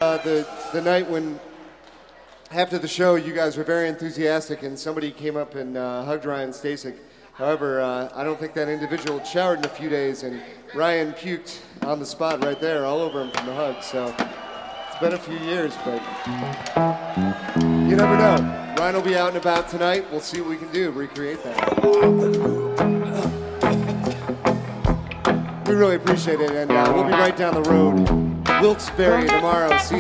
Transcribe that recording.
the night when, after the show, you guys were very enthusiastic and somebody came up and hugged Ryan Stasek. However, I don't think that individual had showered in a few days, and Ryan puked on the spot right there all over him from the hug. So it's been a few years, but you never know. Ryan will be out and about tonight. We'll see what we can do to recreate that. We really appreciate it, and we'll be right down the road, Wilkes-Barre tomorrow. See